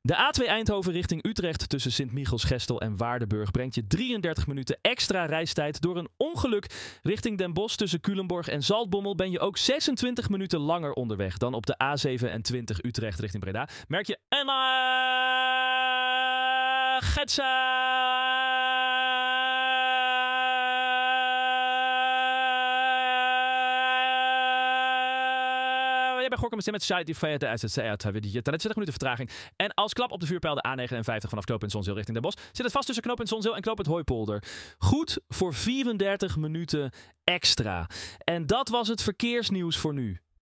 De A2 Eindhoven richting Utrecht tussen Sint-Michiels-Gestel en Waardenburg brengt je 33 minuten extra reistijd. Door een ongeluk richting Den Bosch tussen Culemborg en Zaltbommel ben je ook 26 minuten langer onderweg dan op de A27 Utrecht richting Breda. Merk je Getsa! Bij Gorkum met site die de 20 minuten vertraging. En als klap op de vuurpijl de A59 vanaf knooppunt Zonzeel richting Den Bosch zit het vast tussen knooppunt Zonzeel en knooppunt Hooipolder. Goed voor 34 minuten extra. En dat was het verkeersnieuws voor nu.